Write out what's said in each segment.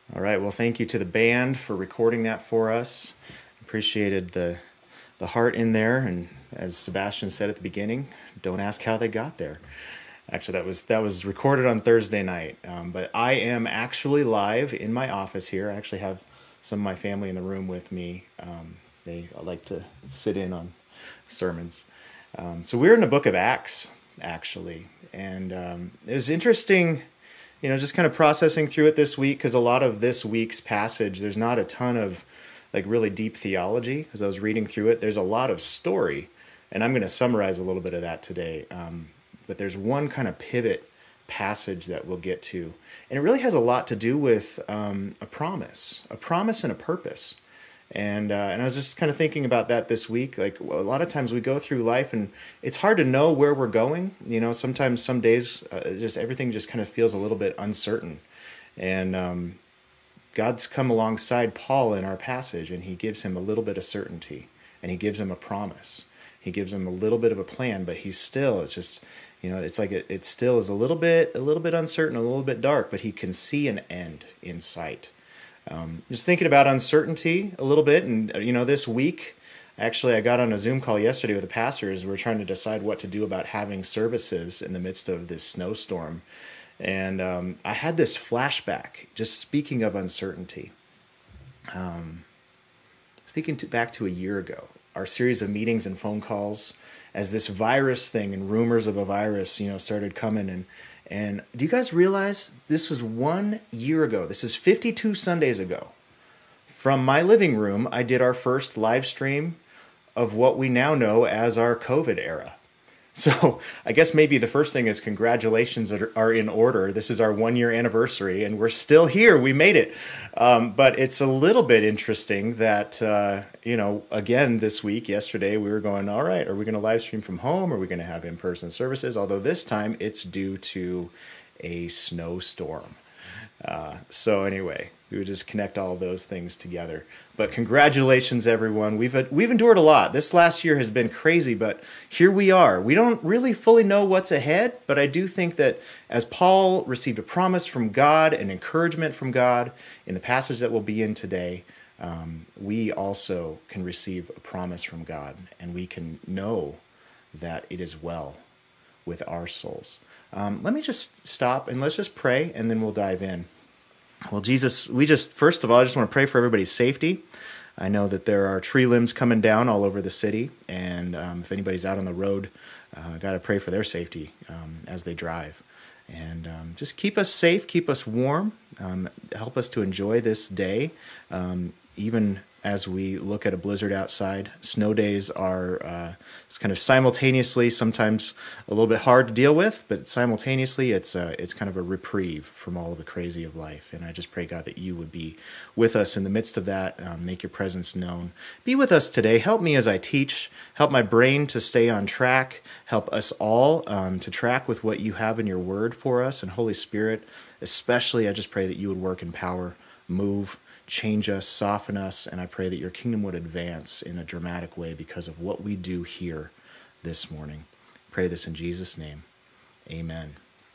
All right. Well, thank you to the band for recording that for us. Appreciated the heart in there, and as Sebastian said at the beginning, don't ask how they got there. Actually, that was recorded on Thursday night. But I am actually live in my office here. I actually have some of my family in the room with me. They like to sit in on sermons. So we're in the book of Acts, actually, and it was interesting. Just kind of processing through it this week, because a lot of this week's passage, there's not a ton of like really deep theology. As I was reading through it, there's a lot of story, and I'm going to summarize a little bit of that today. But there's one kind of pivot passage that we'll get to, and it really has a lot to do with a promise and a purpose. And I was just kind of thinking about that this week. Like, a lot of times we go through life and it's hard to know where we're going. Sometimes some days just everything just kind of feels a little bit uncertain. And God's come alongside Paul in our passage, and he gives him a little bit of certainty, and he gives him a promise. He gives him a little bit of a plan, but it's just, it's like it still is a little bit uncertain, a little bit dark, but he can see an end in sight. Just thinking about uncertainty a little bit, and this week, actually, I got on a Zoom call yesterday with the pastors. We're trying to decide what to do about having services in the midst of this snowstorm, and I had this flashback. Just speaking of uncertainty, I was thinking back to a year ago, our series of meetings and phone calls, as this virus thing and rumors of a virus, started coming. And do you guys realize this was 1 year ago? This is 52 Sundays ago. From my living room, I did our first live stream of what we now know as our COVID era. So I guess maybe the first thing is congratulations are in order. This is our 1 year anniversary, and we're still here. We made it. But it's a little bit interesting that, again, this week, yesterday, we were going, all right, are we going to live stream from home? Are we going to have in-person services? Although this time it's due to a snowstorm. So anyway, we would just connect all of those things together. But congratulations, everyone. We've endured a lot. This last year has been crazy, but here we are. We don't really fully know what's ahead, but I do think that as Paul received a promise from God, an encouragement from God in the passage that we'll be in today, we also can receive a promise from God, and we can know that it is well with our souls. Let me just stop and let's just pray, and then we'll dive in. Well, Jesus, first of all, I just want to pray for everybody's safety. I know that there are tree limbs coming down all over the city, and if anybody's out on the road, I got to pray for their safety as they drive. And just keep us safe, keep us warm, help us to enjoy this day, even as we look at a blizzard outside. Snow days are it's kind of simultaneously sometimes a little bit hard to deal with, but simultaneously it's kind of a reprieve from all of the crazy of life. And I just pray, God, that you would be with us in the midst of that, make your presence known. Be with us today. Help me as I teach. Help my brain to stay on track. Help us all to track with what you have in your word for us. And Holy Spirit, especially, I just pray that you would work in power, move, change us, soften us, and I pray that your kingdom would advance in a dramatic way because of what we do here this morning. Pray this in Jesus' name. Amen.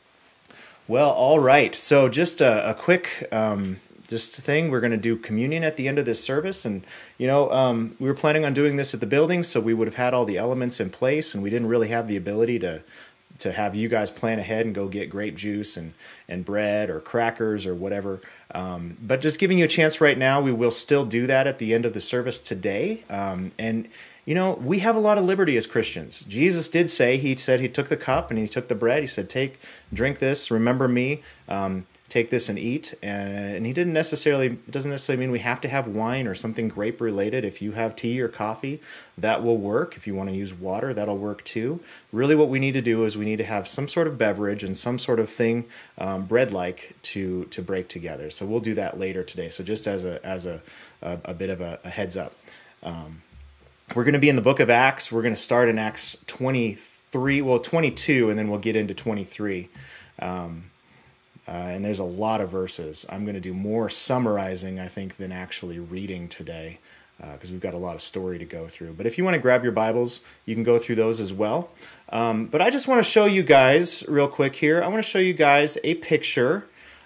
Well, all right. So just a quick thing. We're going to do communion at the end of this service. And, we were planning on doing this at the building, so we would have had all the elements in place, and we didn't really have the ability to have you guys plan ahead and go get grape juice and bread or crackers or whatever. But just giving you a chance right now, we will still do that at the end of the service today. And we have a lot of liberty as Christians. Jesus did say, he said he took the cup and he took the bread. He said, drink this, remember me. Take this and eat. And it doesn't necessarily mean we have to have wine or something grape related. If you have tea or coffee, that will work. If you want to use water, that'll work too. Really what we need to do is we need to have some sort of beverage and some sort of thing, bread-like, to break together. So we'll do that later today. So just as a bit of a heads up. We're going to be in the book of Acts. We're going to start in Acts 22, and then we'll get into 23. And there's a lot of verses. I'm going to do more summarizing, I think, than actually reading today, because we've got a lot of story to go through. But if you want to grab your Bibles, you can go through those as well. But I just want to show you guys real quick here. I want to show you guys a picture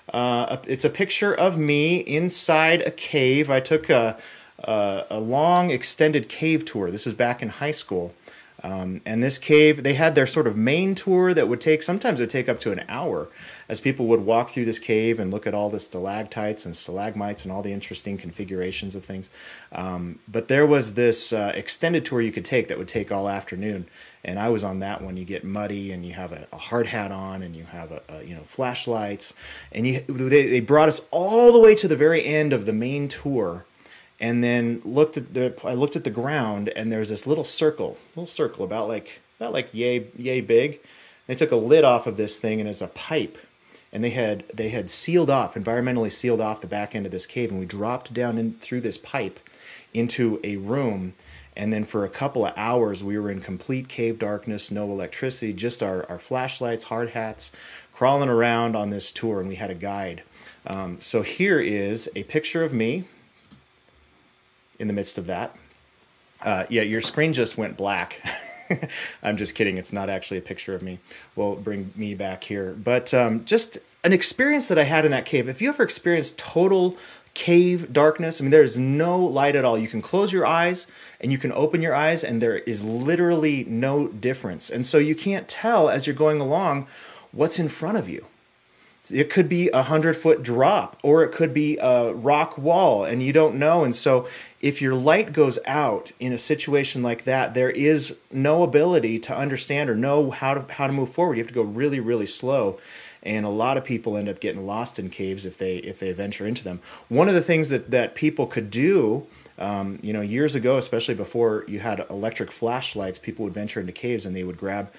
It's a picture of me inside a cave. I took a long extended cave tour. This is back in high school. And this cave, they had their sort of main tour that would take, sometimes it would take up to an hour as people would walk through this cave and look at all the stalactites and stalagmites and all the interesting configurations of things. But there was this extended tour you could take that would take all afternoon. And I was on that one. You get muddy and you have a hard hat on and you have flashlights. And they brought us all the way to the very end of the main tour. And then I looked at the ground, and there's this little circle about like yay big. They took a lid off of this thing, and it's a pipe, and they had sealed off, environmentally sealed off the back end of this cave, and we dropped down in through this pipe into a room, and then for a couple of hours we were in complete cave darkness, no electricity, just our flashlights, hard hats, crawling around on this tour, and we had a guide. So here is a picture of me in the midst of that. Yeah, your screen just went black. I'm just kidding. It's not actually a picture of me. We'll bring me back here. But just an experience that I had in that cave. If you ever experienced total cave darkness, I mean, there is no light at all. You can close your eyes and you can open your eyes and there is literally no difference. And so you can't tell as you're going along what's in front of you. It could be 100-foot drop, or it could be a rock wall, and you don't know. And so if your light goes out in a situation like that, there is no ability to understand or know how to move forward. You have to go really, really slow. And a lot of people end up getting lost in caves if they venture into them. One of the things that people could do, years ago, especially before you had electric flashlights, people would venture into caves and they would grab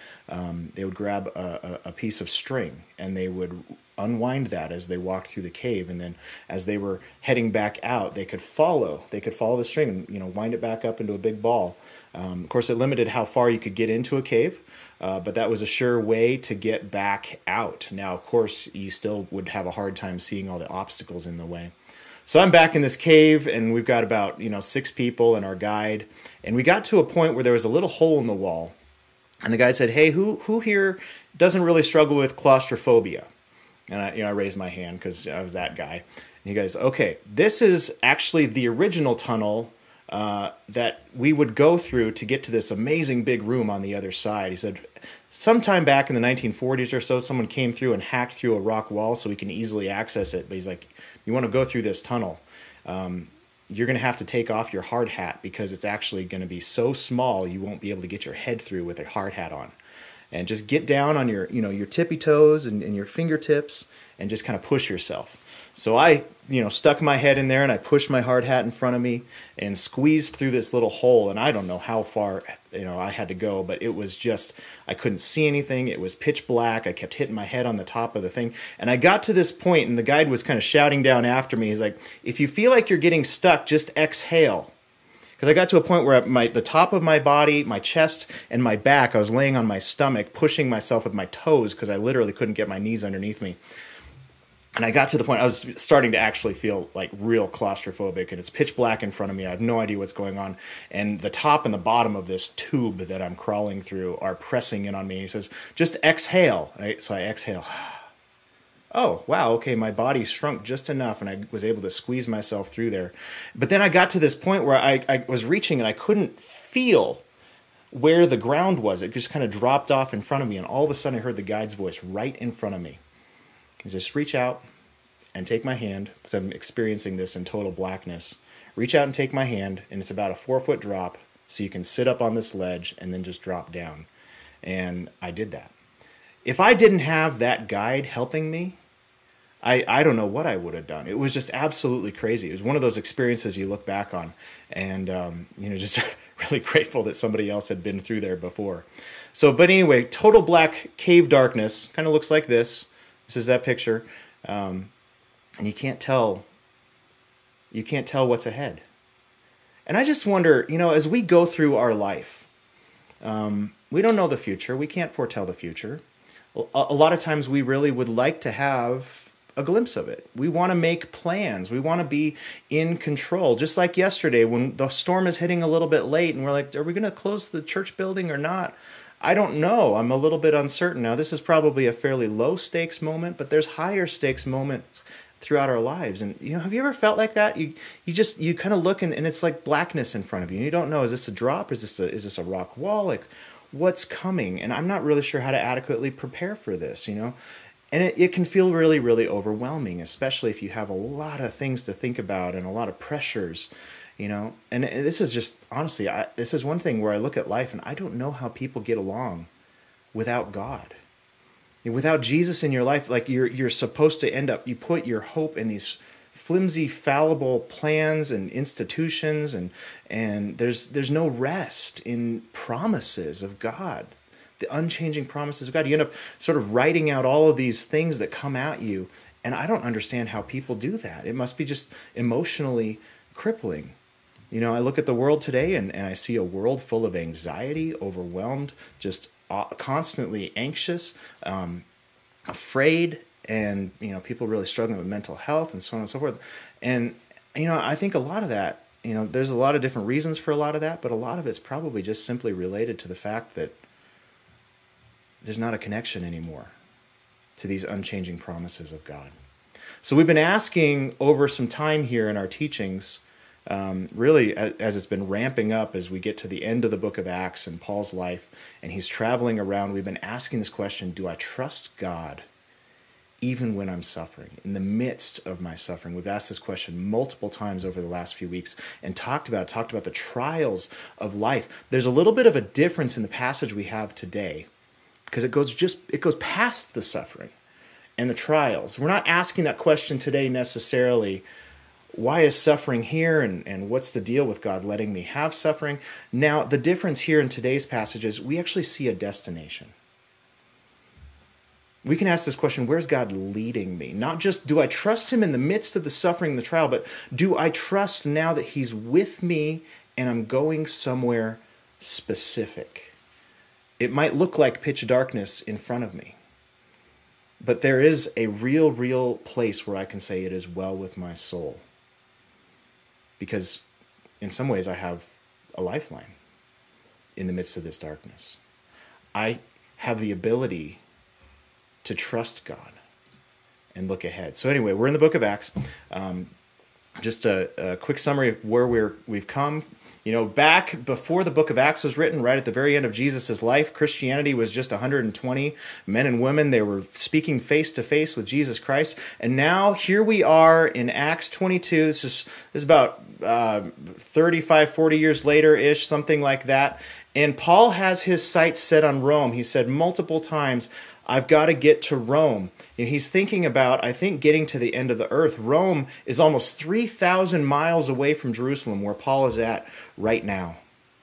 a piece of string and they would unwind that as they walked through the cave, and then as they were heading back out, they could follow the string and wind it back up into a big ball. Of course, it limited how far you could get into a cave, but that was a sure way to get back out. Now, of course, you still would have a hard time seeing all the obstacles in the way. So I'm back in this cave, and we've got about 6 people and our guide, and we got to a point where there was a little hole in the wall, and the guy said, "Hey, who here doesn't really struggle with claustrophobia?" And I raised my hand because I was that guy. And he goes, "Okay, this is actually the original tunnel that we would go through to get to this amazing big room on the other side." He said, "Sometime back in the 1940s or so, someone came through and hacked through a rock wall so we can easily access it. But he's like, you want to go through this tunnel, you're going to have to take off your hard hat because it's actually going to be so small you won't be able to get your head through with a hard hat on. And just get down on your tippy toes and your fingertips and just kind of push yourself." So I, stuck my head in there and I pushed my hard hat in front of me and squeezed through this little hole. And I don't know how far, I had to go, but it was just, I couldn't see anything. It was pitch black. I kept hitting my head on the top of the thing. And I got to this point and the guide was kind of shouting down after me. He's like, "If you feel like you're getting stuck, just exhale." Because I got to a point where the top of my body, my chest, and my back, I was laying on my stomach, pushing myself with my toes because I literally couldn't get my knees underneath me. And I got to the point I was starting to actually feel like real claustrophobic, and it's pitch black in front of me. I have no idea what's going on. And the top and the bottom of this tube that I'm crawling through are pressing in on me. And he says, "Just exhale." So I exhale. Oh, wow, okay, my body shrunk just enough, and I was able to squeeze myself through there. But then I got to this point where I was reaching, and I couldn't feel where the ground was. It just kind of dropped off in front of me, and all of a sudden I heard the guide's voice right in front of me. Just reach out and take my hand, because I'm experiencing this in total blackness. Reach out and take my hand, and it's about a 4-foot drop, so you can sit up on this ledge and then just drop down. And I did that. If I didn't have that guide helping me, I don't know what I would have done. It was just absolutely crazy. It was one of those experiences you look back on, and just really grateful that somebody else had been through there before. So, but anyway, total black cave darkness kind of looks like this. This is that picture, and you can't tell what's ahead. And I just wonder, as we go through our life, we don't know the future. We can't foretell the future. A lot of times we really would like to have a glimpse of it. We want to make plans. We want to be in control. Just like yesterday when the storm is hitting a little bit late and we're like, are we going to close the church building or not? I don't know. I'm a little bit uncertain. Now, this is probably a fairly low stakes moment, but there's higher stakes moments throughout our lives. And, have you ever felt like that? You kind of look and it's like blackness in front of you. And you don't know, is this a drop? Is this a rock wall? Like, what's coming? And I'm not really sure how to adequately prepare for this, And it can feel really, really overwhelming, especially if you have a lot of things to think about and a lot of pressures, And this is just, honestly, this is one thing where I look at life and I don't know how people get along without God. Without Jesus in your life, like you're supposed to end up, you put your hope in these flimsy, fallible plans and institutions, and there's no rest in promises of God, the unchanging promises of God. You end up sort of writing out all of these things that come at you, and I don't understand how people do that. It must be just emotionally crippling. I look at the world today and I see a world full of anxiety, overwhelmed, just constantly anxious, afraid, and people really struggling with mental health and so on and so forth. And I think a lot of that, there's a lot of different reasons for a lot of that, but a lot of it's probably just simply related to the fact that there's not a connection anymore to these unchanging promises of God. So we've been asking over some time here in our teachings, really as it's been ramping up as we get to the end of the book of Acts and Paul's life, and he's traveling around, we've been asking this question: do I trust God even when I'm suffering, in the midst of my suffering? We've asked this question multiple times over the last few weeks and talked about the trials of life. There's a little bit of a difference in the passage we have today because it goes past the suffering and the trials. We're not asking that question today necessarily, why is suffering here, and what's the deal with God letting me have suffering? Now, the difference here in today's passage is we actually see a destination. We can ask this question: where's God leading me? Not just, do I trust him in the midst of the suffering and the trial, but do I trust now that he's with me and I'm going somewhere specific? It might look like pitch darkness in front of me, but there is a real place where I can say it is well with my soul. Because in some ways I have a lifeline in the midst of this darkness. I have the ability to trust God and look ahead. So anyway, we're in the book of Acts. Just a quick summary of where we've come. Back before the book of Acts was written, right at the very end of Jesus' life, Christianity was just 120 men and women. They were speaking face to face with Jesus Christ. And now here we are in Acts 22. This is about 35, 40 years later-ish, something like that. And Paul has his sights set on Rome. He said multiple times, I've got to get to Rome. He's thinking about, I think, getting to the end of the earth. Rome is almost 3,000 miles away from Jerusalem, where Paul is at right now.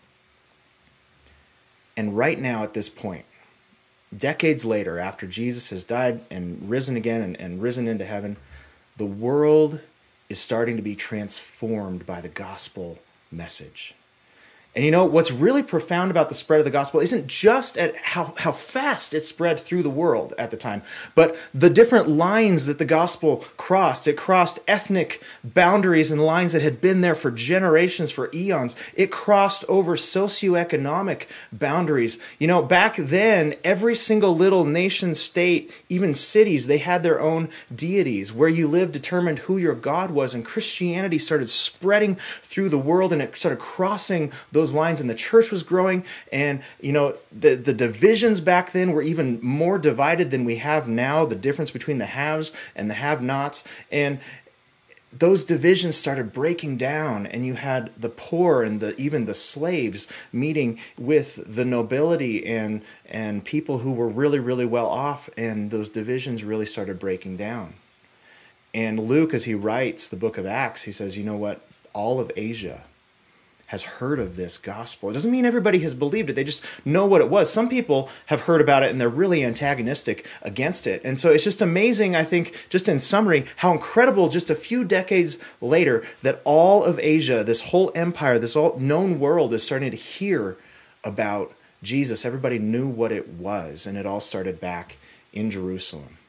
And right now, at this point, decades later, after Jesus has died and risen again and risen into heaven, the world is starting to be transformed by the gospel message. And what's really profound about the spread of the gospel isn't just at how fast it spread through the world at the time, but the different lines that the gospel crossed. It crossed ethnic boundaries and lines that had been there for generations, for eons. It crossed over socioeconomic boundaries. Back then, every single little nation, state, even cities, they had their own deities. Where you lived determined who your God was, and Christianity started spreading through the world, and it started crossing those lines, and the church was growing. And the divisions back then were even more divided than we have now, the difference between the haves and the have-nots. And those divisions started breaking down, and you had the poor and even the slaves meeting with the nobility and people who were really, really well off, and those divisions really started breaking down. And Luke, as he writes the book of Acts, he says, all of Asia has heard of this gospel. It doesn't mean everybody has believed it. They just know what it was. Some people have heard about it and they're really antagonistic against it. And so it's just amazing, I think, just in summary, how incredible just a few decades later that all of Asia, this whole empire, this all known world is starting to hear about Jesus. Everybody knew what it was, and it all started back in Jerusalem.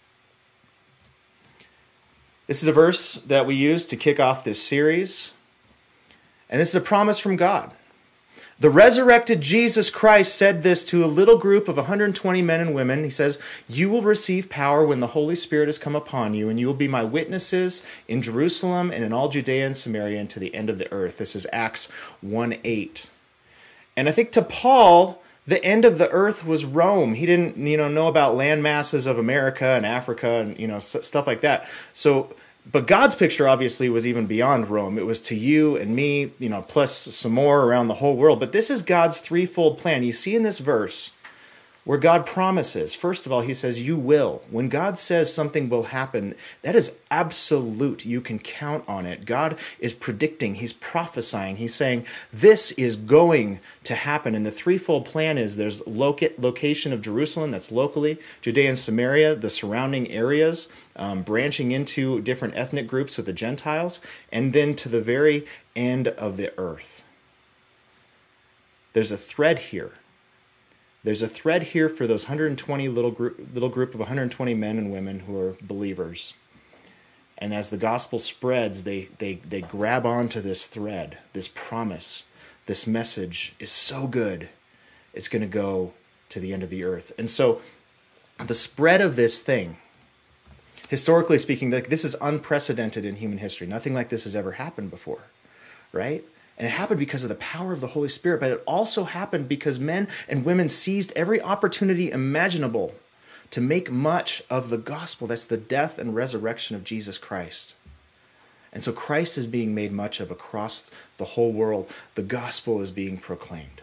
This is a verse that we use to kick off this series. And this is a promise from God. The resurrected Jesus Christ said this to a little group of 120 men and women. He says, "You will receive power when the Holy Spirit has come upon you, and you will be my witnesses in Jerusalem and in all Judea and Samaria and to the end of the earth." This is Acts 1:8. And I think to Paul, the end of the earth was Rome. He didn't, know about land masses of America and Africa and, stuff like that. But God's picture obviously was even beyond Rome. It was to you and me, plus some more around the whole world. But this is God's threefold plan. You see in this verse where God promises, first of all, he says, you will. When God says something will happen, that is absolute. You can count on it. God is predicting. He's prophesying. He's saying, this is going to happen. And the threefold plan is there's location of Jerusalem, that's locally, Judea and Samaria, the surrounding areas, branching into different ethnic groups with the Gentiles, and then to the very end of the earth. There's a thread here. There's a thread here for those 120 little group of 120 men and women who are believers. And as the gospel spreads, they grab onto this thread, this promise. This message is so good, it's going to go to the end of the earth. And so the spread of this thing, historically speaking, this is unprecedented in human history. Nothing like this has ever happened before, right? And it happened because of the power of the Holy Spirit, but it also happened because men and women seized every opportunity imaginable to make much of the gospel. That's the death and resurrection of Jesus Christ. And so Christ is being made much of across the whole world. The gospel is being proclaimed.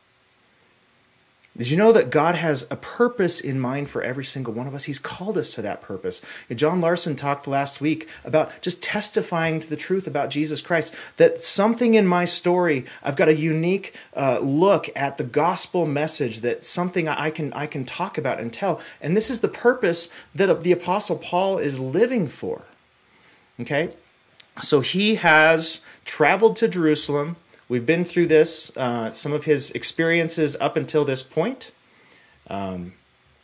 Did you know that God has a purpose in mind for every single one of us? He's called us to that purpose. John Larson talked last week about just testifying to the truth about Jesus Christ, that something in my story, I've got a unique look at the gospel message, that something I can talk about and tell. And this is the purpose that the Apostle Paul is living for. Okay? So he has traveled to Jerusalem. We've been through this, some of his experiences up until this point. I'm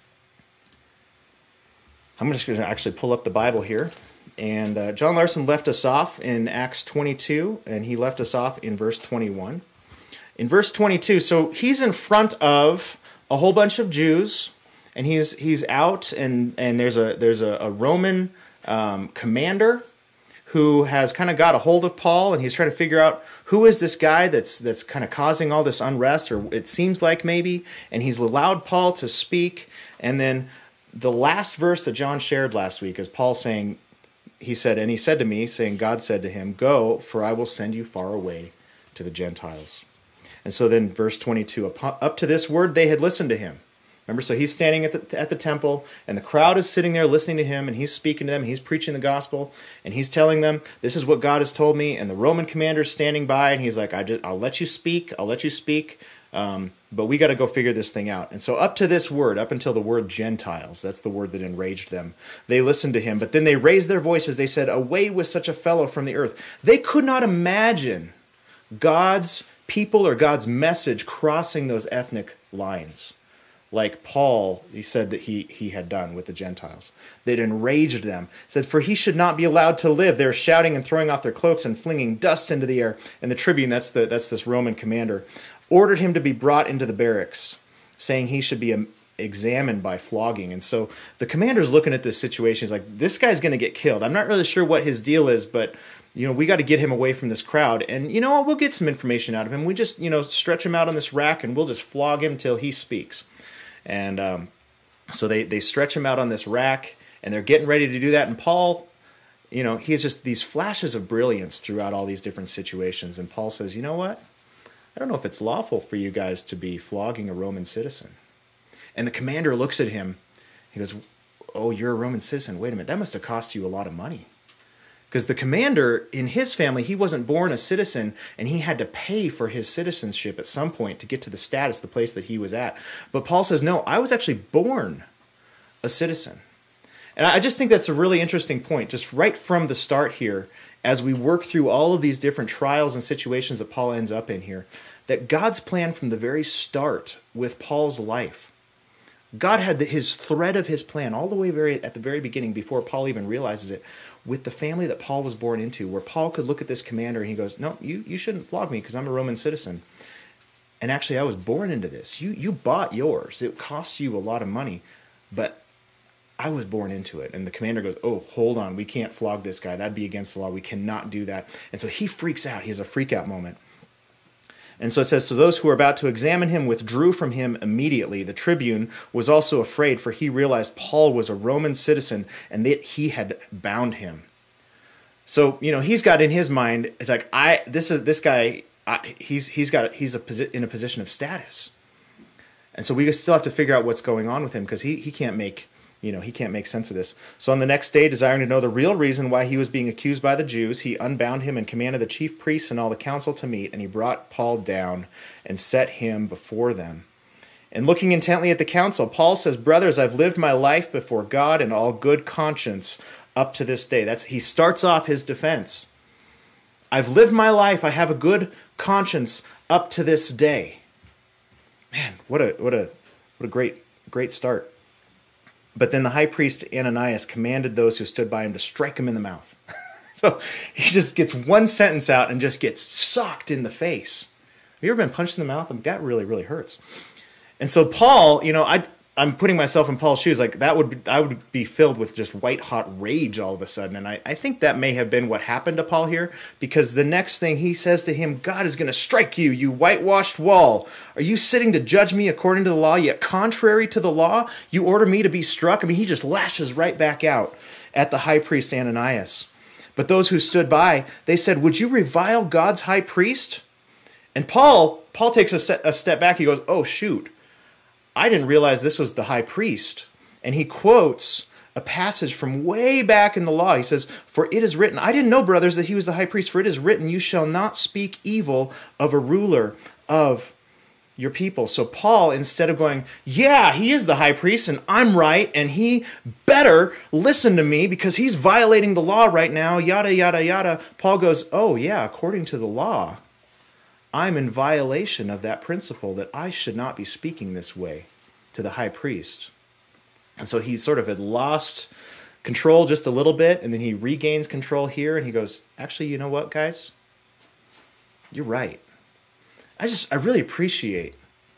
just going to actually pull up the Bible here. And John Larson left us off in Acts 22, and he left us off in verse 21. In verse 22, so he's in front of a whole bunch of Jews, and he's out, and there's a Roman commander who has kind of got a hold of Paul, and he's trying to figure out who is this guy that's kind of causing all this unrest, or it seems like maybe, and he's allowed Paul to speak. And then the last verse that John shared last week is Paul saying, he said to me, saying, God said to him, "Go, for I will send you far away to the Gentiles." And so then verse 22, up to this word they had listened to him. Remember, so he's standing at the temple, and the crowd is sitting there listening to him, and he's speaking to them, he's preaching the gospel, and he's telling them, this is what God has told me, and the Roman commander's standing by, and he's like, I'll let you speak, but we got to go figure this thing out. And so up to this word, up until the word Gentiles, that's the word that enraged them, they listened to him, but then they raised their voices, they said, "Away with such a fellow from the earth." They could not imagine God's people or God's message crossing those ethnic lines, like Paul, he said that he had done with the Gentiles. That enraged them. Said, "For he should not be allowed to live." They were shouting and throwing off their cloaks and flinging dust into the air. And the tribune, that's this Roman commander, ordered him to be brought into the barracks, saying he should be examined by flogging. And so the commander's looking at this situation. He's like, this guy's going to get killed. I'm not really sure what his deal is, but we got to get him away from this crowd. And you know what? We'll get some information out of him. We just, stretch him out on this rack, and we'll just flog him till he speaks. And so they stretch him out on this rack, and they're getting ready to do that. And Paul, he has just these flashes of brilliance throughout all these different situations. And Paul says, you know what? I don't know if it's lawful for you guys to be flogging a Roman citizen. And the commander looks at him. He goes, "Oh, you're a Roman citizen. Wait a minute. That must have cost you a lot of money." Because the commander, in his family, he wasn't born a citizen, and he had to pay for his citizenship at some point to get to the status, the place that he was at. But Paul says, no, I was actually born a citizen. And I just think that's a really interesting point, just right from the start here, as we work through all of these different trials and situations that Paul ends up in here, that God's plan from the very start with Paul's life, God had his thread of his plan all the way at the very beginning, before Paul even realizes it, with the family that Paul was born into, where Paul could look at this commander and he goes, "No, you shouldn't flog me because I'm a Roman citizen." And actually, I was born into this. You bought yours. It costs you a lot of money, but I was born into it. And the commander goes, oh, hold on. We can't flog this guy. That'd be against the law. We cannot do that. And so he freaks out. He has a freak out moment. And so it says, so those who were about to examine him withdrew from him immediately. The tribune was also afraid, for he realized Paul was a Roman citizen and that he had bound him. So, he's got in his mind, it's like, this guy, he's in a position of status. And so we still have to figure out what's going on with him, because he can't make sense of this. So on the next day, desiring to know the real reason why he was being accused by the Jews, he unbound him and commanded the chief priests and all the council to meet, and he brought Paul down and set him before them. And looking intently at the council, Paul says, brothers, I've lived my life before God in all good conscience up to this day. He starts off his defense. I've lived my life. I have a good conscience up to this day. Man, what a great start. But then the high priest Ananias commanded those who stood by him to strike him in the mouth. So he just gets one sentence out and just gets socked in the face. Have you ever been punched in the mouth? I mean, that really, really hurts. And so Paul, I'm putting myself in Paul's shoes. Like I would be filled with just white hot rage all of a sudden. And I think that may have been what happened to Paul here, because the next thing he says to him, God is going to strike you, you whitewashed wall. Are you sitting to judge me according to the law, yet contrary to the law, you order me to be struck? I mean, he just lashes right back out at the high priest Ananias. But those who stood by, they said, would you revile God's high priest? And Paul takes a step back. He goes, oh, shoot. I didn't realize this was the high priest. And he quotes a passage from way back in the law. He says, for it is written, I didn't know, brothers, that he was the high priest, for it is written, you shall not speak evil of a ruler of your people. So Paul, instead of going, yeah, he is the high priest and I'm right, and he better listen to me because he's violating the law right now, yada, yada, yada. Paul goes, oh yeah, according to the law, I'm in violation of that principle that I should not be speaking this way to the high priest. And so he sort of had lost control just a little bit, and then he regains control here, and he goes, actually, you know what, guys? You're right. I really appreciate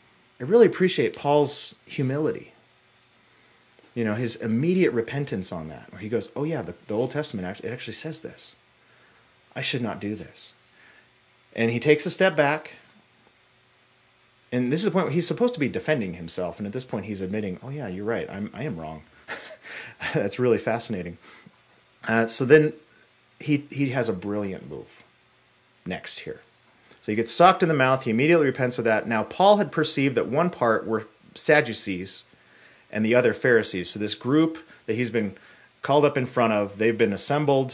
Paul's humility. His immediate repentance on that, where he goes, oh yeah, the Old Testament, it actually says this. I should not do this. And he takes a step back. And this is the point where he's supposed to be defending himself. And at this point, he's admitting, oh, yeah, you're right. I am wrong. That's really fascinating. So then he has a brilliant move next here. So he gets socked in the mouth. He immediately repents of that. Now, Paul had perceived that one part were Sadducees and the other Pharisees. So this group that he's been called up in front of, they've been assembled.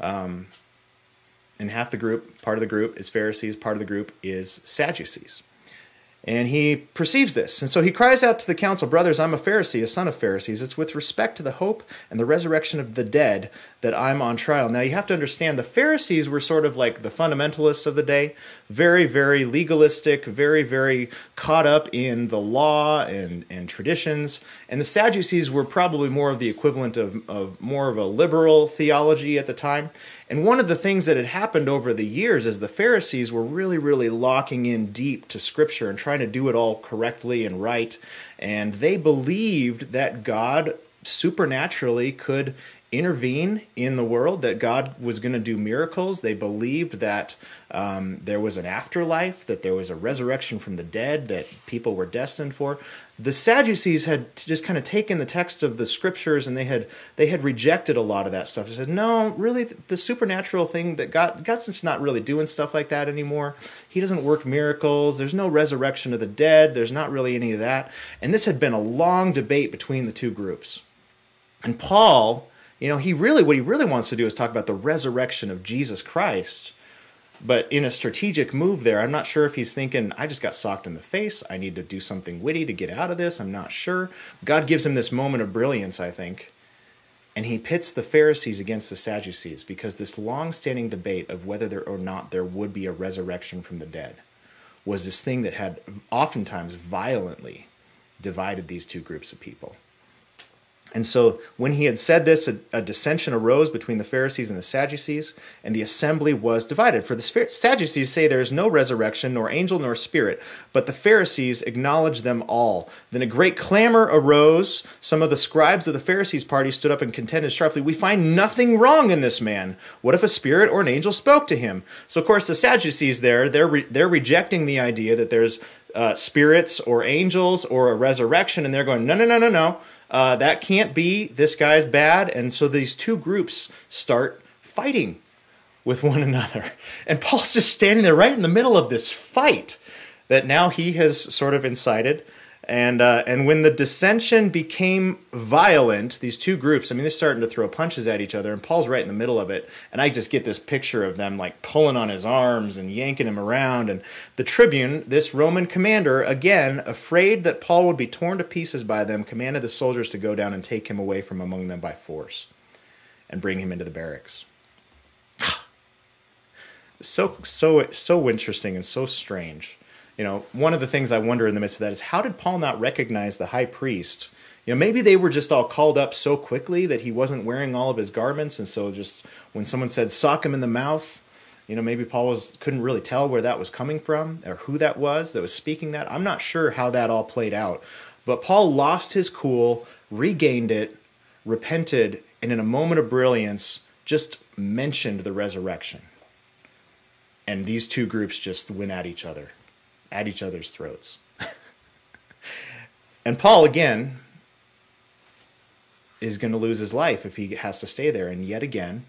And half the group, part of the group is Pharisees, part of the group is Sadducees. And he perceives this. And so he cries out to the council, brothers, I'm a Pharisee, a son of Pharisees. It's with respect to the hope and the resurrection of the dead that I'm on trial. Now you have to understand the Pharisees were sort of like the fundamentalists of the day. Very, very legalistic, very, very caught up in the law and traditions. And the Sadducees were probably more of the equivalent of more of a liberal theology at the time. And one of the things that had happened over the years is the Pharisees were really, really locking in deep to Scripture and trying to do it all correctly and right. And they believed that God supernaturally could intervene in the world, that God was going to do miracles. They believed that there was an afterlife, that there was a resurrection from the dead that people were destined for. The Sadducees had just kind of taken the text of the scriptures and they had rejected a lot of that stuff. They said, no, really, the supernatural thing that God's just not really doing stuff like that anymore. He doesn't work miracles. There's no resurrection of the dead. There's not really any of that. And this had been a long debate between the two groups. And Paul, what he really wants to do is talk about the resurrection of Jesus Christ. But in a strategic move there, I'm not sure if he's thinking, I just got socked in the face. I need to do something witty to get out of this. I'm not sure. God gives him this moment of brilliance, I think. And he pits the Pharisees against the Sadducees because this long-standing debate of whether or not there would be a resurrection from the dead was this thing that had oftentimes violently divided these two groups of people. And so when he had said this, a dissension arose between the Pharisees and the Sadducees, and the assembly was divided. For the Sadducees say there is no resurrection, nor angel, nor spirit, but the Pharisees acknowledge them all. Then a great clamor arose. Some of the scribes of the Pharisees' party stood up and contended sharply, "We find nothing wrong in this man. What if a spirit or an angel spoke to him?" So, of course, the Sadducees they're rejecting the idea that there's spirits or angels or a resurrection, and they're going, no, no, no, no, no. That can't be. This guy's bad. And so these two groups start fighting with one another. And Paul's just standing there right in the middle of this fight that now he has sort of incited. And when the dissension became violent, these two groups, I mean, they're starting to throw punches at each other, and Paul's right in the middle of it. And I just get this picture of them like pulling on his arms and yanking him around. And the tribune, this Roman commander, again, afraid that Paul would be torn to pieces by them, commanded the soldiers to go down and take him away from among them by force and bring him into the barracks. So interesting and so strange. You know, one of the things I wonder in the midst of that is, how did Paul not recognize the high priest? You know, maybe they were just all called up so quickly that he wasn't wearing all of his garments, and so just when someone said, "Sock him in the mouth," you know, maybe Paul couldn't really tell where that was coming from or who that was speaking that. I'm not sure how that all played out. But Paul lost his cool, regained it, repented, and in a moment of brilliance just mentioned the resurrection. And these two groups just went at each other's throats. And Paul, again, is going to lose his life if he has to stay there. And yet again,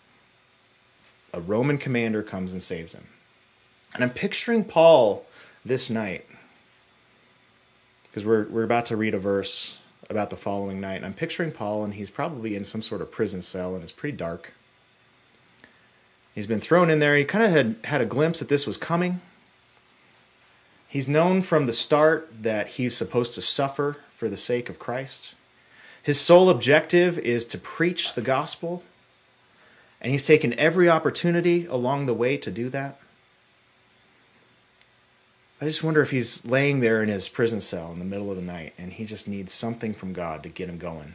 a Roman commander comes and saves him. And I'm picturing Paul this night, because we're about to read a verse about the following night. And I'm picturing Paul, and he's probably in some sort of prison cell, and it's pretty dark. He's been thrown in there. He kind of had a glimpse that this was coming. He's known from the start that he's supposed to suffer for the sake of Christ. His sole objective is to preach the gospel, and he's taken every opportunity along the way to do that. I just wonder if he's laying there in his prison cell in the middle of the night, and he just needs something from God to get him going.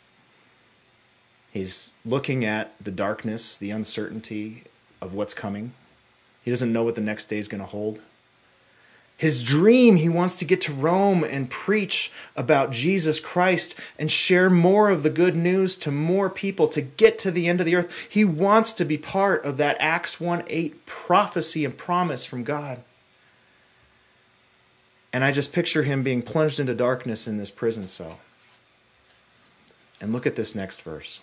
He's looking at the darkness, the uncertainty of what's coming. He doesn't know what the next day is going to hold. His dream, he wants to get to Rome and preach about Jesus Christ and share more of the good news to more people, to get to the end of the earth. He wants to be part of that Acts 1:8 prophecy and promise from God. And I just picture him being plunged into darkness in this prison cell. And look at this next verse.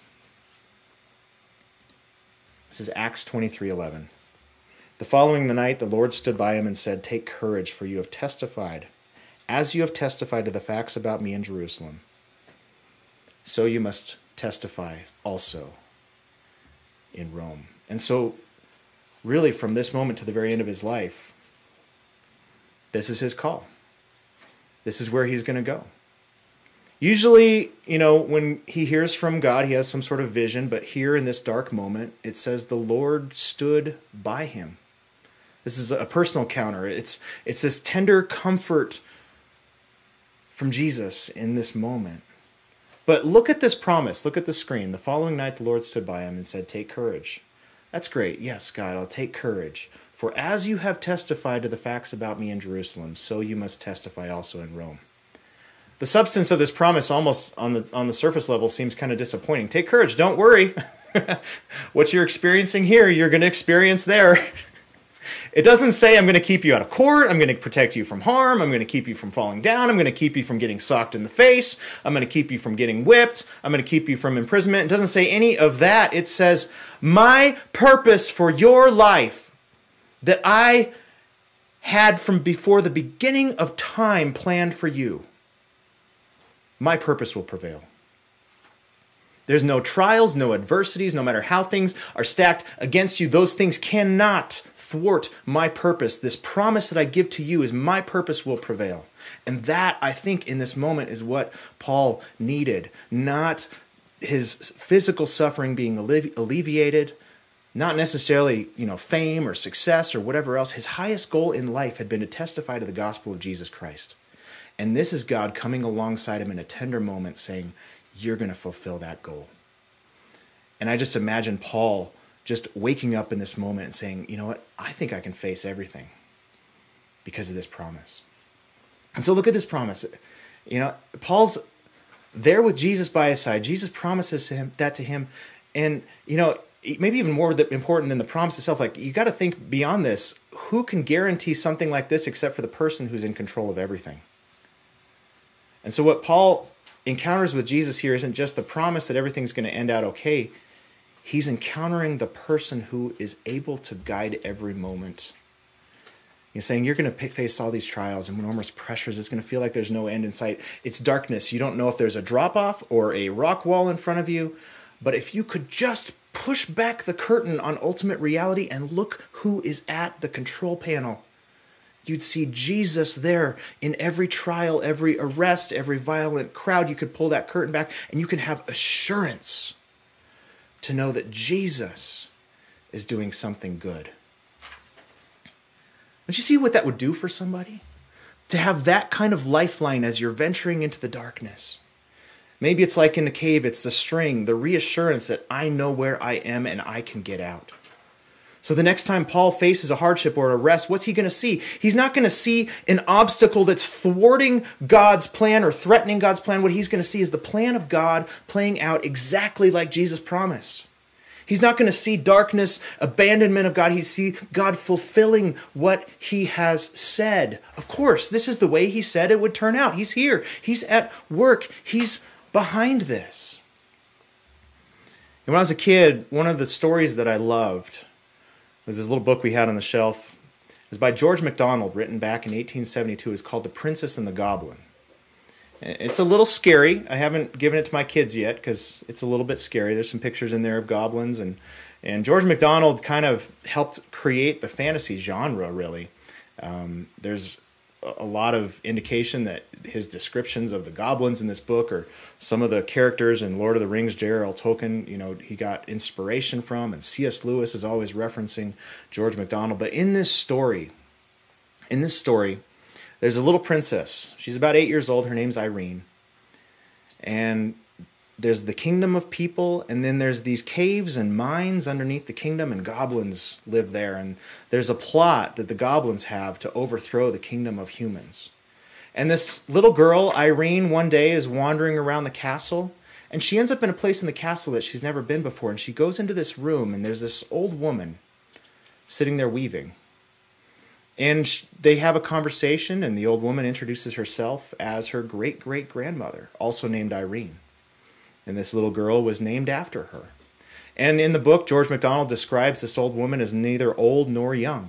This is Acts 23:11. The following night, the Lord stood by him and said, "Take courage, for you have testified. As you have testified to the facts about me in Jerusalem, so you must testify also in Rome." And so, really, from this moment to the very end of his life, this is his call. This is where he's going to go. Usually, you know, when he hears from God, he has some sort of vision, but here in this dark moment, it says the Lord stood by him. This is a personal encounter. It's this tender comfort from Jesus in this moment. But look at this promise. Look at the screen. The following night, the Lord stood by him and said, "Take courage." That's great. Yes, God, I'll take courage. For as you have testified to the facts about me in Jerusalem, so you must testify also in Rome. The substance of this promise, almost on the surface level, seems kind of disappointing. Take courage. Don't worry. What you're experiencing here, you're going to experience there. It doesn't say I'm going to keep you out of court. I'm going to protect you from harm. I'm going to keep you from falling down. I'm going to keep you from getting socked in the face. I'm going to keep you from getting whipped. I'm going to keep you from imprisonment. It doesn't say any of that. It says, my purpose for your life that I had from before the beginning of time planned for you, my purpose will prevail. There's no trials, no adversities, no matter how things are stacked against you, those things cannot thwart my purpose. This promise that I give to you is my purpose will prevail. And that, I think, in this moment is what Paul needed. Not his physical suffering being alleviated, not necessarily, fame or success or whatever else. His highest goal in life had been to testify to the gospel of Jesus Christ. And this is God coming alongside him in a tender moment saying, you're going to fulfill that goal. And I just imagine Paul just waking up in this moment and saying, you know what, I think I can face everything because of this promise. And so look at this promise. You know, Paul's there with Jesus by his side. Jesus promises that to him. And, you know, maybe even more important than the promise itself, like, you got to think beyond this. Who can guarantee something like this except for the person who's in control of everything? And so what Paul encounters with Jesus here isn't just the promise that everything's going to end out okay. He's encountering the person who is able to guide every moment. He's saying you're going to face all these trials and enormous pressures. It's going to feel like there's no end in sight. It's darkness. You don't know if there's a drop-off or a rock wall in front of you. But if you could just push back the curtain on ultimate reality and look who is at the control panel, you'd see Jesus there in every trial, every arrest, every violent crowd. You could pull that curtain back and you can have assurance to know that Jesus is doing something good. Don't you see what that would do for somebody? To have that kind of lifeline as you're venturing into the darkness. Maybe it's like in a cave, it's the string, the reassurance that I know where I am and I can get out. So the next time Paul faces a hardship or an arrest, what's he going to see? He's not going to see an obstacle that's thwarting God's plan or threatening God's plan. What he's going to see is the plan of God playing out exactly like Jesus promised. He's not going to see darkness, abandonment of God. He sees God fulfilling what he has said. Of course, this is the way he said it would turn out. He's here. He's at work. He's behind this. And when I was a kid, one of the stories that I loved was this little book we had on the shelf. It was by George MacDonald, written back in 1872. It's called The Princess and the Goblin. It's a little scary. I haven't given it to my kids yet because it's a little bit scary. There's some pictures in there of goblins. And George MacDonald kind of helped create the fantasy genre, really. There's a lot of indication that his descriptions of the goblins in this book are some of the characters in Lord of the Rings, J.R.R. Tolkien, you know, he got inspiration from, and C.S. Lewis is always referencing George MacDonald. But in this story, there's a little princess. She's about 8 years old. Her name's Irene. And there's the kingdom of people, and then there's these caves and mines underneath the kingdom, and goblins live there. And there's a plot that the goblins have to overthrow the kingdom of humans. And this little girl, Irene, one day is wandering around the castle, and she ends up in a place in the castle that she's never been before. And she goes into this room, and there's this old woman sitting there weaving. And they have a conversation, and the old woman introduces herself as her great-great-grandmother, also named Irene. And this little girl was named after her. And in the book, George MacDonald describes this old woman as neither old nor young.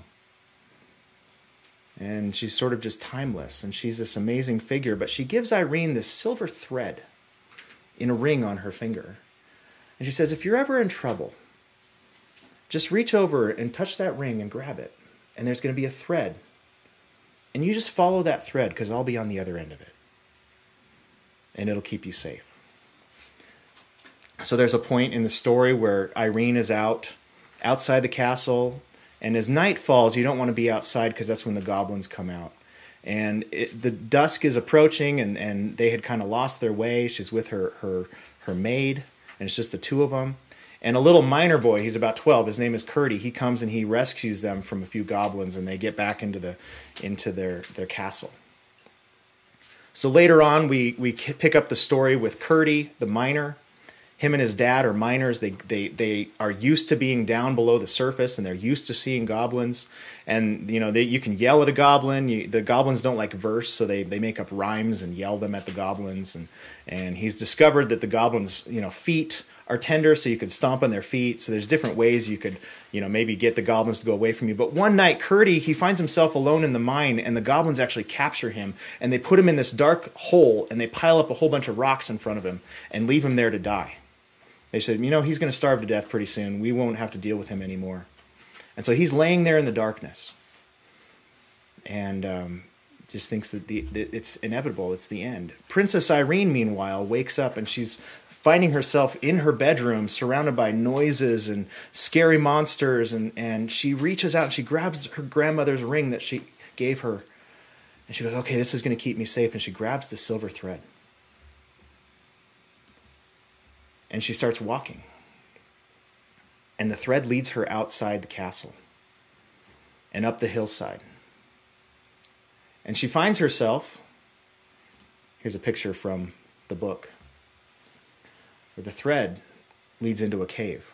And she's sort of just timeless, and she's this amazing figure. But she gives Irene this silver thread in a ring on her finger. And she says, if you're ever in trouble, just reach over and touch that ring and grab it. And there's going to be a thread. And you just follow that thread because I'll be on the other end of it. And it'll keep you safe. So there's a point in the story where Irene is outside the castle. And as night falls, you don't want to be outside because that's when the goblins come out. And the dusk is approaching, and they had kind of lost their way. She's with her maid, and it's just the two of them. And a little miner boy, he's about 12, his name is Curdy, he comes and he rescues them from a few goblins, and they get back into their castle. So later on, we pick up the story with Curdy, the miner. Him and his dad are miners. They are used to being down below the surface, and they're used to seeing goblins. And you know, you can yell at a goblin. The goblins don't like verse, so they make up rhymes and yell them at the goblins. And he's discovered that the goblins' feet are tender, so you could stomp on their feet. So there's different ways you could maybe get the goblins to go away from you. But one night, Curdy, he finds himself alone in the mine, and the goblins actually capture him, and they put him in this dark hole, and they pile up a whole bunch of rocks in front of him and leave him there to die. They said, he's going to starve to death pretty soon. We won't have to deal with him anymore. And so he's laying there in the darkness and just thinks that it's inevitable. It's the end. Princess Irene, meanwhile, wakes up and she's finding herself in her bedroom surrounded by noises and scary monsters. And she reaches out and she grabs her grandmother's ring that she gave her. And she goes, okay, this is going to keep me safe. And she grabs the silver thread. And she starts walking. And the thread leads her outside the castle and up the hillside. And she finds herself, here's a picture from the book, where the thread leads into a cave.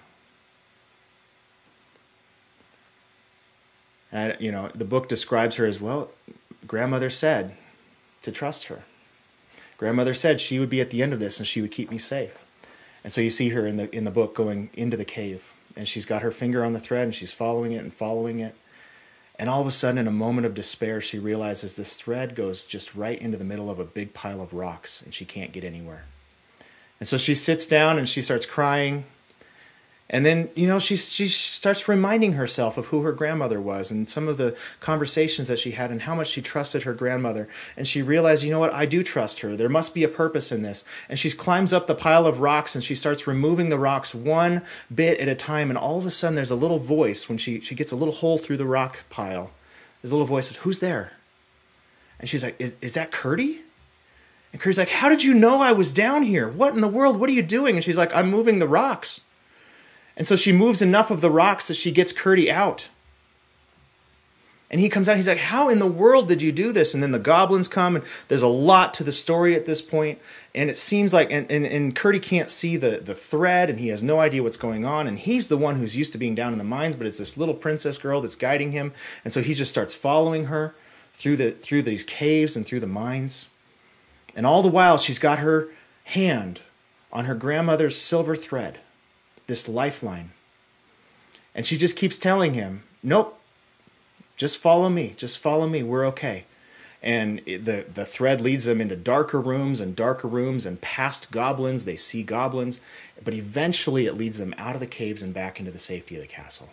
And, the book describes her as, well, grandmother said to trust her. Grandmother said she would be at the end of this and she would keep me safe. And so you see her in the book going into the cave, and she's got her finger on the thread and she's following it and following it. And all of a sudden, in a moment of despair, she realizes this thread goes just right into the middle of a big pile of rocks and she can't get anywhere. And so she sits down and she starts crying. And then, she starts reminding herself of who her grandmother was and some of the conversations that she had and how much she trusted her grandmother. And she realized, I do trust her. There must be a purpose in this. And she climbs up the pile of rocks and she starts removing the rocks one bit at a time. And all of a sudden, there's a little voice when she gets a little hole through the rock pile. There's a little voice that says, "Who's there?" And she's like, is that Curdy? And Curdy's like, "How did you know I was down here? What in the world? What are you doing?" And she's like, "I'm moving the rocks." And so she moves enough of the rocks that she gets Curdy out. And he comes out, he's like, "How in the world did you do this?" And then the goblins come, and there's a lot to the story at this point. And it seems like, and Curdy can't see the thread, and he has no idea what's going on. And he's the one who's used to being down in the mines, but it's this little princess girl that's guiding him. And so he just starts following her through these caves and through the mines. And all the while, she's got her hand on her grandmother's silver thread, this lifeline. And she just keeps telling him, "Nope, just follow me. Just follow me. We're okay." And the thread leads them into darker rooms and past goblins. They see goblins. But eventually it leads them out of the caves and back into the safety of the castle.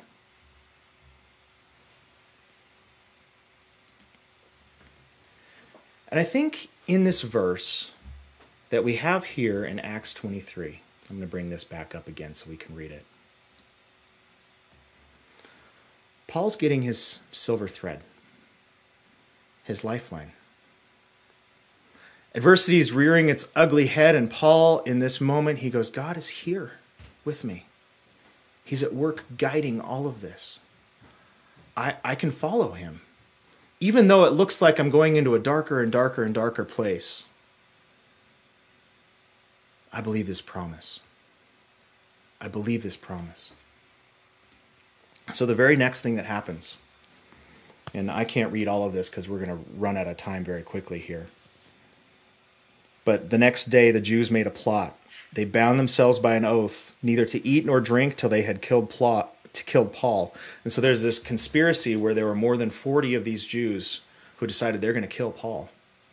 And I think in this verse that we have here in Acts 23, I'm going to bring this back up again so we can read it. Paul's getting his silver thread, his lifeline. Adversity is rearing its ugly head, and Paul, in this moment, he goes, God is here with me. He's at work guiding all of this. I can follow him. Even though it looks like I'm going into a darker and darker and darker place, I believe this promise. I believe this promise. So the very next thing that happens, and I can't read all of this because we're going to run out of time very quickly here. But the next day, the Jews made a plot. They bound themselves by an oath, neither to eat nor drink till they had killed Paul. And so there's this conspiracy where there were more than 40 of these Jews who decided they're going to kill Paul.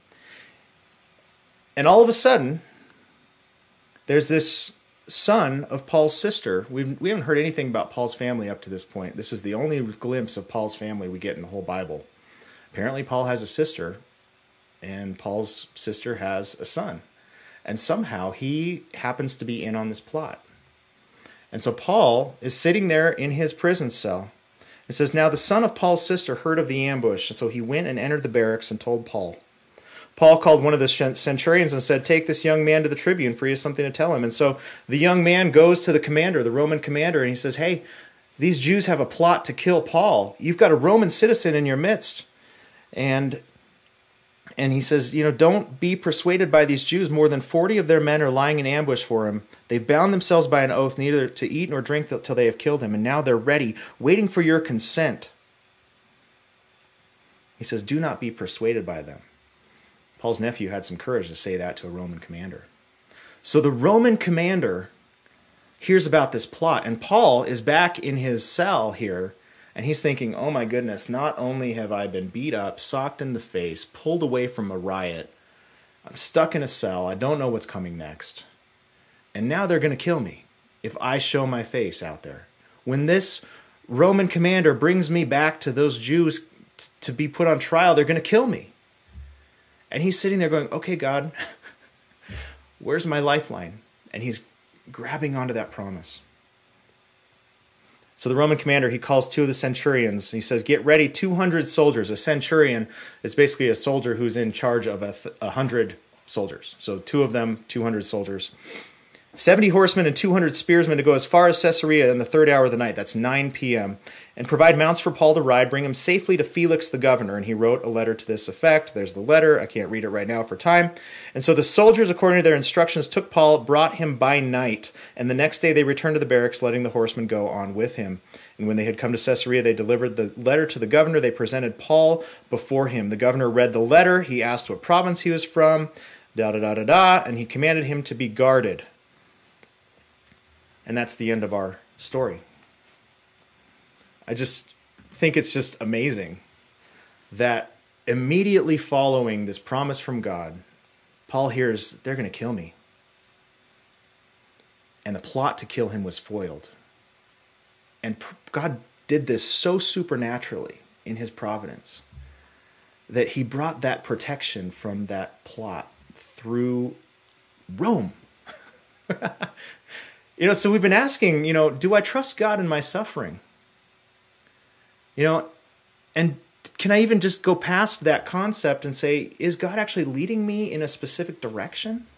And all of a sudden, there's this son of Paul's sister. We haven't heard anything about Paul's family up to this point. This is the only glimpse of Paul's family we get in the whole Bible. Apparently, Paul has a sister, and Paul's sister has a son. And somehow he happens to be in on this plot. And so Paul is sitting there in his prison cell. It says, "Now the son of Paul's sister heard of the ambush, and so he went and entered the barracks and told Paul. Paul called one of the centurions and said, 'Take this young man to the tribune, for he has something to tell him.' And so the young man goes to the commander, the Roman commander, and he says, 'Hey, these Jews have a plot to kill Paul. You've got a Roman citizen in your midst.' And he says, 'Don't be persuaded by these Jews. More than 40 of their men are lying in ambush for him. They've bound themselves by an oath neither to eat nor drink till they have killed him. And now they're ready, waiting for your consent.' He says, 'Do not be persuaded by them.'" Paul's nephew had some courage to say that to a Roman commander. So the Roman commander hears about this plot, and Paul is back in his cell here, and he's thinking, oh my goodness, not only have I been beat up, socked in the face, pulled away from a riot, I'm stuck in a cell, I don't know what's coming next. And now they're going to kill me if I show my face out there. When this Roman commander brings me back to those Jews to be put on trial, they're going to kill me. And he's sitting there going, okay, God, where's my lifeline? And he's grabbing onto that promise. So the Roman commander, he calls two of the centurions. He says, "Get ready 200 soldiers." A centurion is basically a soldier who's in charge of 100 soldiers. So two of them, 200 soldiers. 70 horsemen and 200 spearsmen to go as far as Caesarea in the third hour of the night, that's 9 p.m., and provide mounts for Paul to ride, bring him safely to Felix the governor. And he wrote a letter to this effect. There's the letter. I can't read it right now for time. And so the soldiers, according to their instructions, took Paul, brought him by night, and the next day they returned to the barracks, letting the horsemen go on with him. And when they had come to Caesarea, they delivered the letter to the governor. They presented Paul before him. The governor read the letter. He asked what province he was from, and he commanded him to be guarded. And that's the end of our story. I just think it's just amazing that immediately following this promise from God, Paul hears, they're going to kill me. And the plot to kill him was foiled. And God did this so supernaturally in his providence that he brought that protection from that plot through Rome. So we've been asking, do I trust God in my suffering? And can I even just go past that concept and say, is God actually leading me in a specific direction?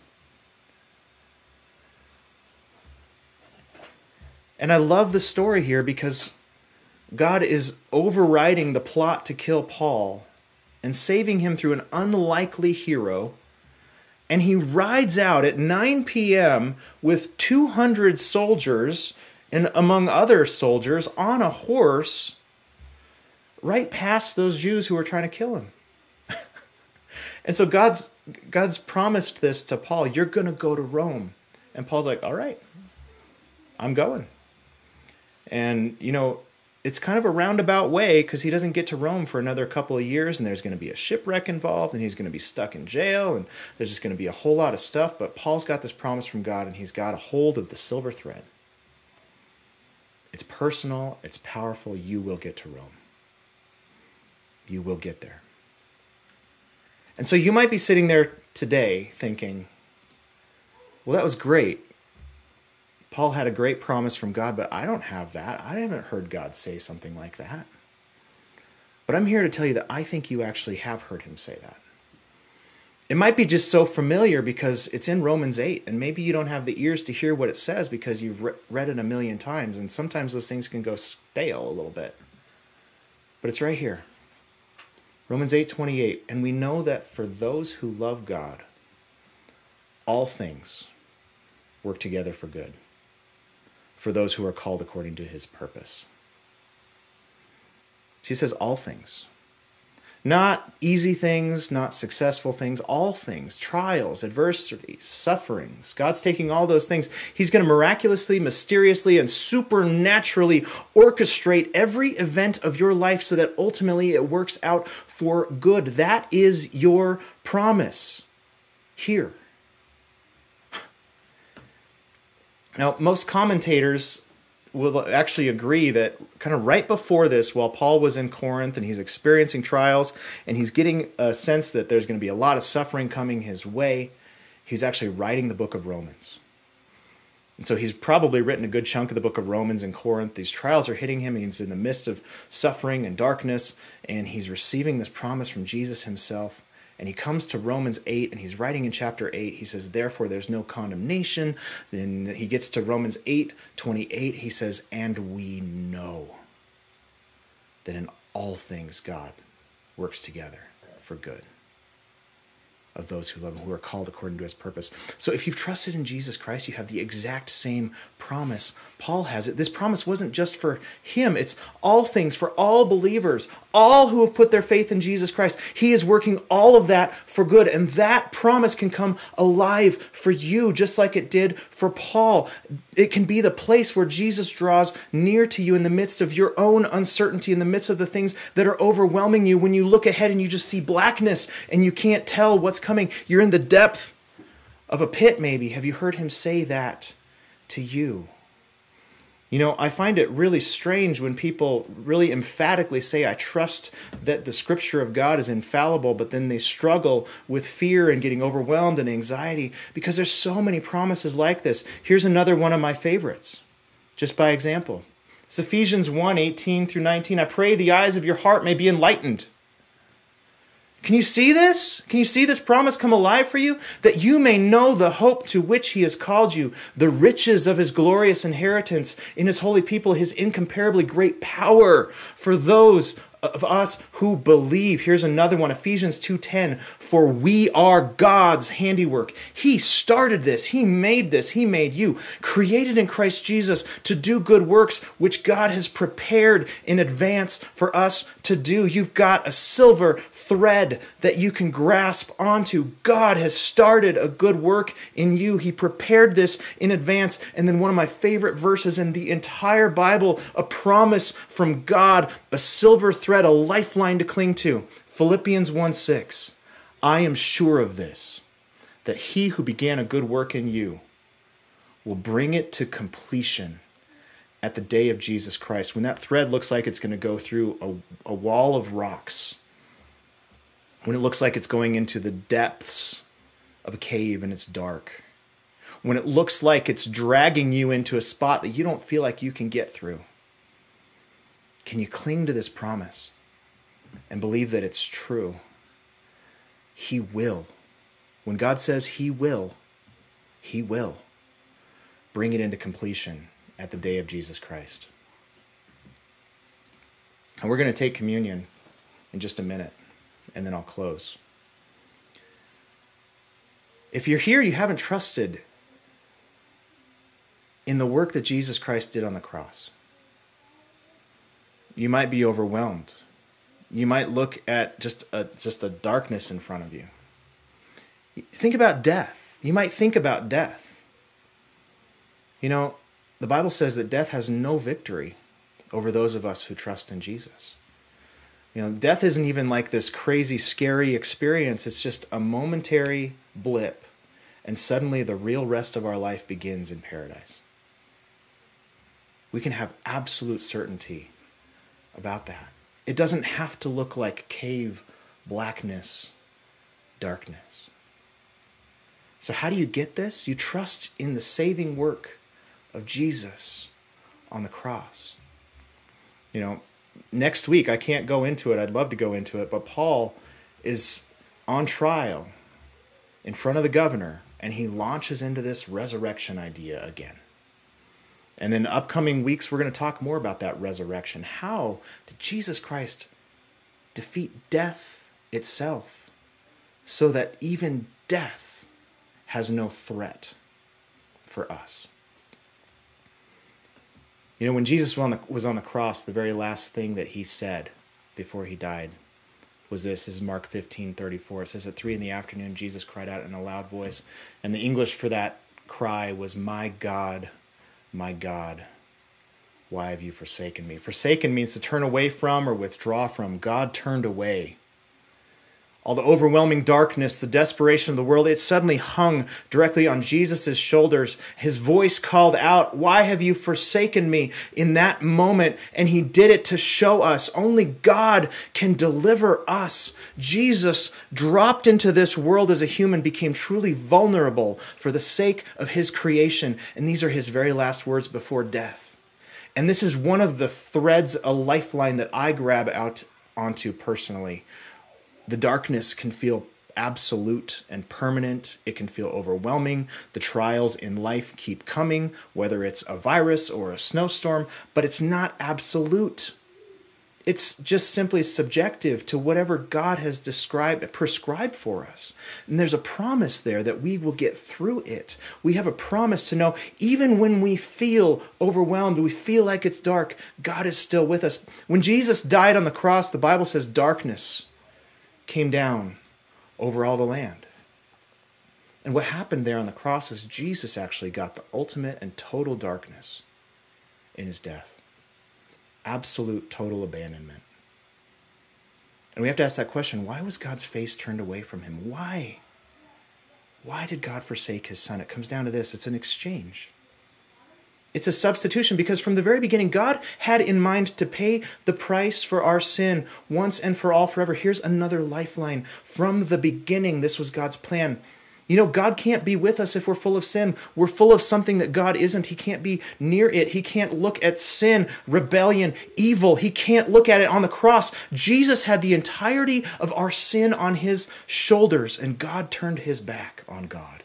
And I love the story here because God is overriding the plot to kill Paul and saving him through an unlikely hero. And he rides out at 9 p.m. with 200 soldiers and among other soldiers on a horse right past those Jews who were trying to kill him. And so God's promised this to Paul. You're going to go to Rome. And Paul's like, all right, I'm going. And, it's kind of a roundabout way because he doesn't get to Rome for another couple of years, and there's going to be a shipwreck involved, and he's going to be stuck in jail, and there's just going to be a whole lot of stuff. But Paul's got this promise from God, and he's got a hold of the silver thread. It's personal. It's powerful. You will get to Rome. You will get there. And so you might be sitting there today thinking, well, that was great. Paul had a great promise from God, but I don't have that. I haven't heard God say something like that. But I'm here to tell you that I think you actually have heard him say that. It might be just so familiar because it's in Romans 8, and maybe you don't have the ears to hear what it says because you've read it a million times, and sometimes those things can go stale a little bit. But it's right here. Romans 8:28, and we know that for those who love God, all things work together for good, for those who are called according to his purpose. She says all things. Not easy things, not successful things, all things, trials, adversities, sufferings. God's taking all those things. He's going to miraculously, mysteriously, and supernaturally orchestrate every event of your life so that ultimately it works out for good. That is your promise here. Now, most commentators will actually agree that kind of right before this, while Paul was in Corinth and he's experiencing trials and he's getting a sense that there's going to be a lot of suffering coming his way, he's actually writing the book of Romans. And so he's probably written a good chunk of the book of Romans in Corinth. These trials are hitting him. He's in the midst of suffering and darkness, and he's receiving this promise from Jesus himself. And he comes to Romans 8, and he's writing in chapter 8. He says, therefore, there's no condemnation. Then he gets to Romans 8:28. He says, and we know that in all things God works together for good of those who love him, who are called according to his purpose. So if you've trusted in Jesus Christ, you have the exact same promise Paul has it. This promise wasn't just for him. It's all things for all believers, all who have put their faith in Jesus Christ. He is working all of that for good. And that promise can come alive for you, just like it did for Paul. It can be the place where Jesus draws near to you in the midst of your own uncertainty, in the midst of the things that are overwhelming you. When you look ahead and you just see blackness and you can't tell what's coming. You're in the depth of a pit, maybe. Have you heard him say that to you? I find it really strange when people really emphatically say, I trust that the scripture of God is infallible, but then they struggle with fear and getting overwhelmed and anxiety because there's so many promises like this. Here's another one of my favorites, just by example. It's Ephesians 1:18-19. I pray the eyes of your heart may be enlightened. Can you see this? Can you see this promise come alive for you? That you may know the hope to which he has called you, the riches of his glorious inheritance in his holy people, his incomparably great power for those of us who believe. Here's another one, Ephesians 2:10. For we are God's handiwork. He started this. He made this. He made you, created in Christ Jesus to do good works, which God has prepared in advance for us to do. You've got a silver thread that you can grasp onto. God has started a good work in you. He prepared this in advance. And then one of my favorite verses in the entire Bible, a promise from God, a silver thread, a lifeline to cling to. Philippians 1:6. I am sure of this, that he who began a good work in you will bring it to completion at the day of Jesus Christ. When that thread looks like it's going to go through a wall of rocks, when it looks like it's going into the depths of a cave and it's dark, when it looks like it's dragging you into a spot that you don't feel like you can get through, can you cling to this promise and believe that it's true? He will. When God says he will bring it into completion at the day of Jesus Christ. And we're going to take communion in just a minute, and then I'll close. If you're here, you haven't trusted in the work that Jesus Christ did on the cross. You might be overwhelmed. You might look at just a darkness in front of you. Think about death. You might think about death. You know, the Bible says that death has no victory over those of us who trust in Jesus. You know, death isn't even like this crazy, scary experience. It's just a momentary blip, and suddenly the real rest of our life begins in paradise. We can have absolute certainty about that. It doesn't have to look like cave blackness, darkness. So how do you get this? You trust in the saving work of Jesus on the cross. You know, next week, I can't go into it. I'd love to go into it, but Paul is on trial in front of the governor, and he launches into this resurrection idea again. And then upcoming weeks, we're going to talk more about that resurrection. How did Jesus Christ defeat death itself so that even death has no threat for us? You know, when Jesus was on the cross, the very last thing that he said before he died was this. This is Mark 15:34. It says, at 3 p.m, Jesus cried out in a loud voice. And the English for that cry was, my God, why have you forsaken me? Forsaken means to turn away from or withdraw from. God turned away. All the overwhelming darkness, the desperation of the world, it suddenly hung directly on Jesus' shoulders. His voice called out, why have you forsaken me? In that moment, and he did it to show us only God can deliver us. Jesus dropped into this world as a human, became truly vulnerable for the sake of his creation. And these are his very last words before death. And this is one of the threads, a lifeline that I grab out onto personally. The darkness can feel absolute and permanent. It can feel overwhelming. The trials in life keep coming, whether it's a virus or a snowstorm, but it's not absolute. It's just simply subjective to whatever God has prescribed for us. And there's a promise there that we will get through it. We have a promise to know even when we feel overwhelmed, we feel like it's dark, God is still with us. When Jesus died on the cross, the Bible says darkness came down over all the land. And what happened there on the cross is Jesus actually got the ultimate and total darkness in his death. Absolute, total abandonment. And we have to ask that question, why was God's face turned away from him? Why? Why did God forsake his son? It comes down to this. It's an exchange. It's a substitution, because from the very beginning, God had in mind to pay the price for our sin once and for all forever. Here's another lifeline. From the beginning, this was God's plan. God can't be with us if we're full of sin. We're full of something that God isn't. He can't be near it. He can't look at sin, rebellion, evil. He can't look at it on the cross. Jesus had the entirety of our sin on his shoulders, and God turned his back on God.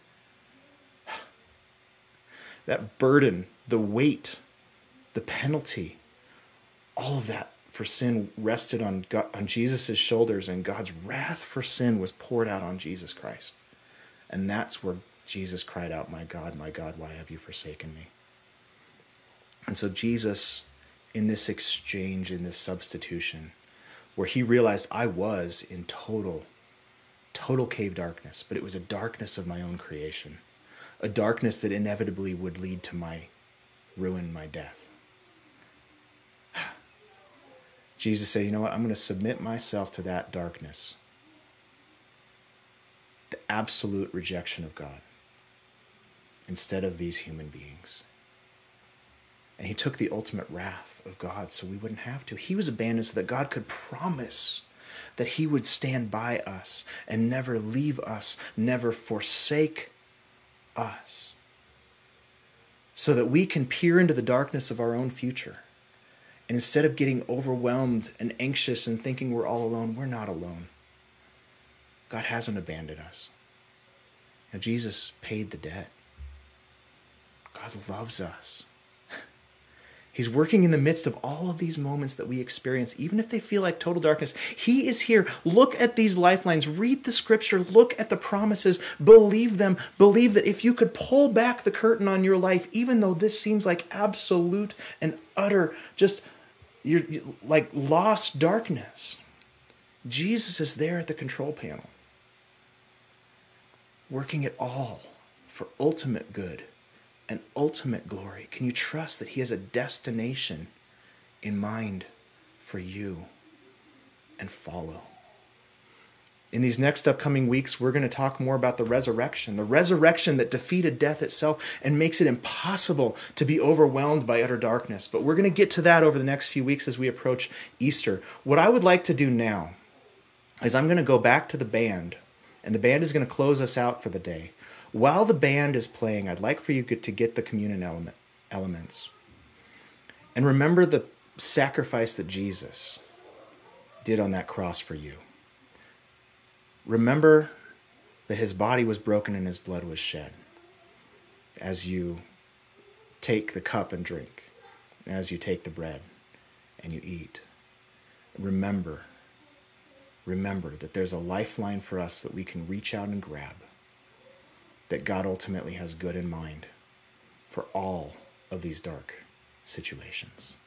That burden, the weight, the penalty, all of that for sin rested on Jesus' shoulders, and God's wrath for sin was poured out on Jesus Christ. And that's where Jesus cried out, my God, why have you forsaken me?" And so Jesus, in this exchange, in this substitution, where he realized I was in total cave darkness, but it was a darkness of my own creation, a darkness that inevitably would lead to my ruin, my death. Jesus said, "You know what? I'm going to submit myself to that darkness." The absolute rejection of God instead of these human beings. And he took the ultimate wrath of God so we wouldn't have to. He was abandoned so that God could promise that he would stand by us and never leave us, never forsake us, so that we can peer into the darkness of our own future. And instead of getting overwhelmed and anxious and thinking we're all alone, we're not alone. God hasn't abandoned us. Now, Jesus paid the debt. God loves us. He's working in the midst of all of these moments that we experience, even if they feel like total darkness. He is here. Look at these lifelines. Read the scripture. Look at the promises. Believe them. Believe that if you could pull back the curtain on your life, even though this seems like absolute and utter, just you're like lost darkness, Jesus is there at the control panel, working it all for ultimate good and ultimate glory. Can you trust that he has a destination in mind for you? And follow. In these next upcoming weeks, we're going to talk more about the resurrection that defeated death itself and makes it impossible to be overwhelmed by utter darkness. But we're going to get to that over the next few weeks as we approach Easter. What I would like to do now is I'm going to go back to the band, and the band is going to close us out for the day. While the band is playing, I'd like for you to get the communion elements. And remember the sacrifice that Jesus did on that cross for you. Remember that his body was broken and his blood was shed. As you take the cup and drink, as you take the bread and you eat, remember that there's a lifeline for us that we can reach out and grab, that God ultimately has good in mind for all of these dark situations.